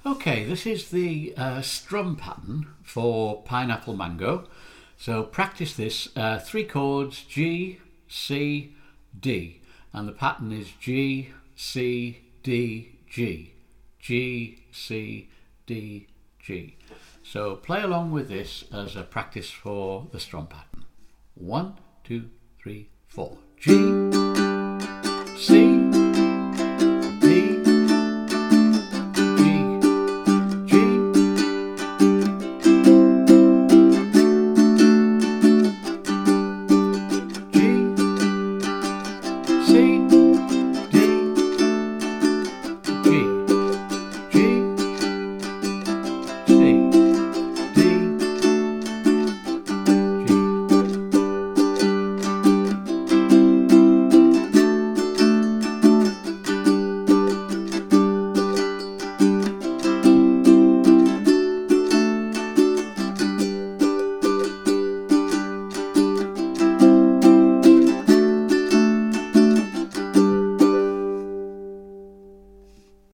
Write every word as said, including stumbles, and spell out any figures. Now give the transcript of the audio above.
Okay, this is the uh, strum pattern for Pineapple Mango. So practice this, uh, three chords, G, C, D. And the pattern is G, C, D, G. G, C, D, G. So play along with this as a practice for the strum pattern. One, two, three, four. G,